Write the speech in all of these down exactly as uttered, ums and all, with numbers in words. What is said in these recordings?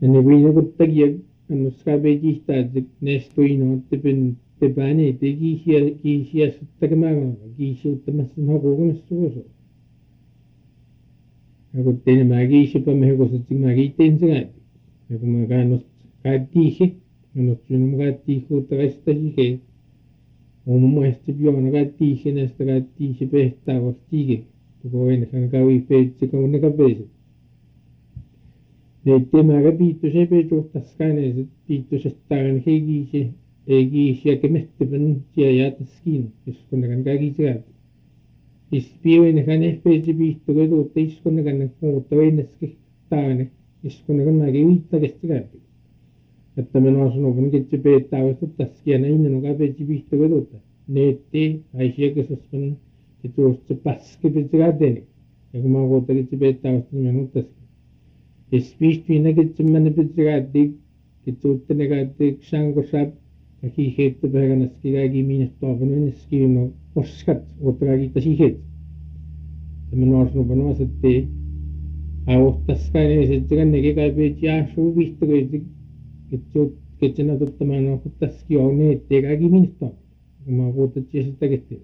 Naniwina kuttakiak anuskabejistatik nestuino tipin tipani tikisia kisia suttakamaga kisia uttamassan hokugunassugusu. Akuttene magisipa mehukosuttik magitensigati. Nakumaganos katihi anussunum katihi uttakaistahike. Omumuestipiono katihi nesta katihi pehtavastige. Tukoin kankawi peitsikaunikapesi. Neittimaga piittusee peetuhtaskaineeset piittusestaagan hegiisi hegiisiä kemehtipen siajaataskin iskunnakan kagiisigaati. Ispiuinakan ehpeisi piittuga tuutta iskunnakan muuttavainneski taane iskunnakan magi uittakestigaati. Että menoasunopun kitsi peettaavastuttaskia näinnenuka peitsi piittuga tuutta. Neetti aisiakasaspan kituusta paskipitsigaateeni. Ja kun mä kuutta kitsi peettaavasta menuttaski. Ispiistuina kitsimmäni pitsigaatik kitsuuttanegaatik sangosap kaki heittopäivänaski kaki miinestaapanuinneski no oskat uuttakakita sihet. Tämän orsnupanu asetti auhtaskaineisetsikannegi kaipeet jaasuu vihtokoitik kitsuut kitsina tuttamaan ohuttaski auneettee kaki miinestaap. Kun mä kuutatsi sitäkettiin.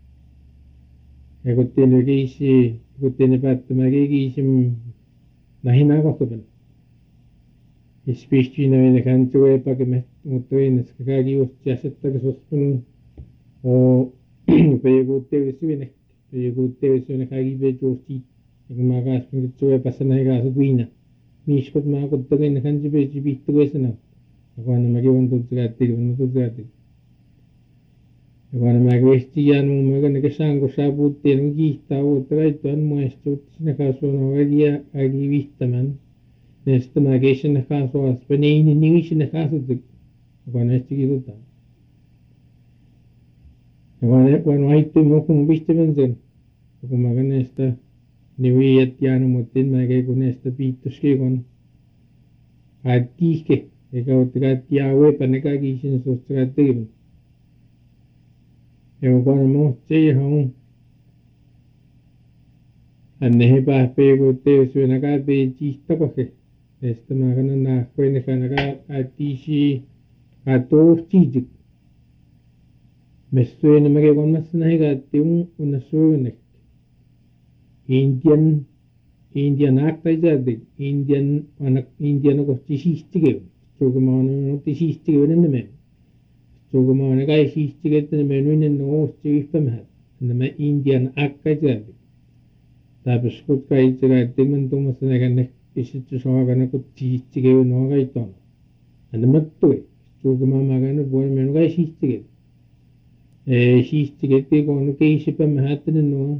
Ja kuttiin kiisi kuttiin päättämäki kiisim Nahinaa kohtupen. Ispiistuina meidän kantsue epäkemme, mutta viineska kaikki just jäsettäkäsospun o peikuutteellisuinen. Peikuutteellisuinen kaikki pejuusti. Ja kun mä kaaspun kitsue epässä kaasut viina. Miiskot mä kottakin kantsue pejuusti pihtukeesena. Ja kun mä kivan tutsikaatti, kivan tutsikaatti. Ja kun mä kesti jäänyt mä kanneke saanko saapuuttiin on kiihtaa uutta kaittoan muistuut sinne kasvuna väliä ägi vihtämän. Näistä mä keisänne kasvua spaneini niisinne kasvutuk. Ja kun näistä kiitutaan. Ja kun kun vaihtui mukaan vihtämän sen. Ja kun mä näistä niviät jäänyt mutta mä keikun näistä piittuski kun aattiike. Eikä ootte kaatti jää uepänne kaikki sinne suosta kaattikivan. Ja kun muhtii on anne he pääpeikuutteellisuina kaipeet jihtakohe. Näistä mä kannan nahkoina kannakaan aattiisi kaattuuhtiitik. Messuina mä keikon massa nahi kaatti un unnassuunek. Indian Indian aaktaisaatik. Indian anak Indian kohti siistikevä. Sukumaan on siistikevä enemmän. Sukumaan kai siistikettä ne menuinen nousti yhtämäät. Nämä Indian akkaisaati. Tapas kut kaitsagaatti man tuomassa näkänne pisitty saakana kut siistikevä nuo kaittoon. Nämä tui. Sukumaan makana voi menu kai siistikettä. Siistikettä kun keisipämäät nuo.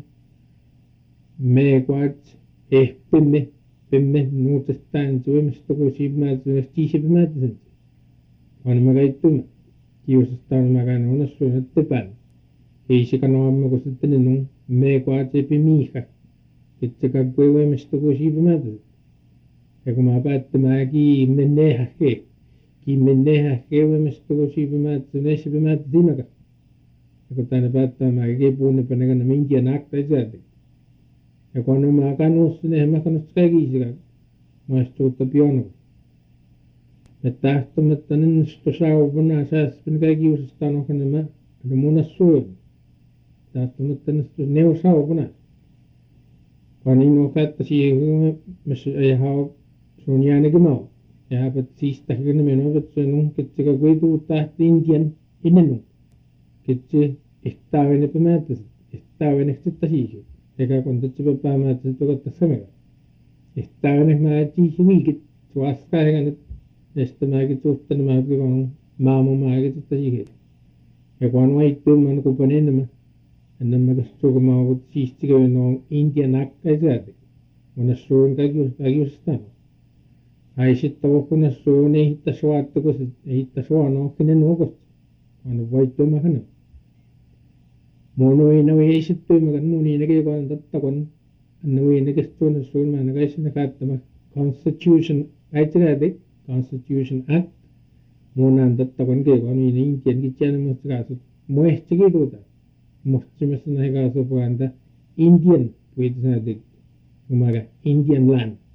Me kuat ehpemme pemme nuutestaan suomesta kun siipämäät siisipämäät sen. On mä kaittumme. Kiusastaan makana unnassuun ettepään. Keisika noamme kun sitten nuu me kuatsepi miiha. Kitsaka kuivoimesta kun siipämäät. Ja kun mä päättämään kiimme nehähke. Kiimme nehähke uimesta kun siipämäät näisipämäät simaka. Ja kun tänne päättämään kipuunne panekana minkiä naaktaisaatik. Ja kun mä kannussa nehän mä kannussa kaikisikaan. Maistuutta pionuus. Me tahtomatta nennusta saavuna sääspän kaikki uusestaan onko nämä munas suun. Tahtomatta nennusta neu saavuna. Kun niin on fättä siihen, missä ei haa sun jäänekin maa. Ja häpät siistä kyllä menoa, että se on ketsika kuituu tahti Indian innenu. Ketsi ehtaavene päämättäiset. Ehtaavene sitten siihen. Eikä kun tetsi päämättäiset tukottaa samalla. Ehtaavene mä tiisi viikit. Suaskaa heikän näistä mäkin suhteen mä kun maailman mäkin tätä siihen. Ja kun vaihtuu mä kupan enemmän. Enemmän kun sukumaa on siistikö on Indian akkaisaati. Kun suun kaikki ustaan. Ai sitten kun suun ei hitta suotta kun se ei hitta suon ohkinen nuokosta. On vaihtuu mä hänen. Mun uina ei sitten mä kan mun iinäkin kun totta kun anna uinäkin tuonne suun mä aina kai sinne käyttämä Constitution äitsiraati. Constitution Act. Muunaan totta kun keikon niin Indian kitjana musta kaasut muehtikin tuota. Muhtimassa nahi kaasut puhanta Indian puhutaan sanati. Umaga Indian land.